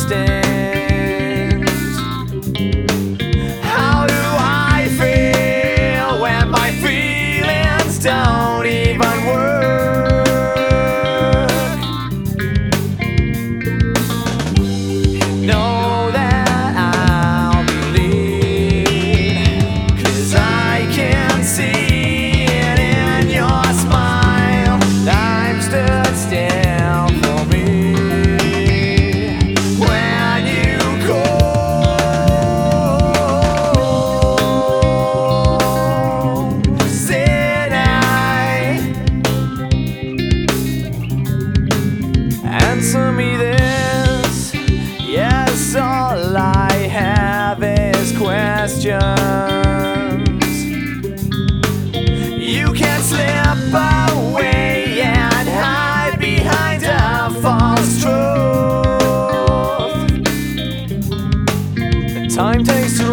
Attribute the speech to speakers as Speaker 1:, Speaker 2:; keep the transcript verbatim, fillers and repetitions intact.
Speaker 1: distant. How do I feel when my feelings don't even work? You know that I'll believe, 'cause I can see it in your smile. Time stood still for me when you called. Said I, answer me this, yes, all I have is questions. You can't slip away and hide behind a false truth. The time takes to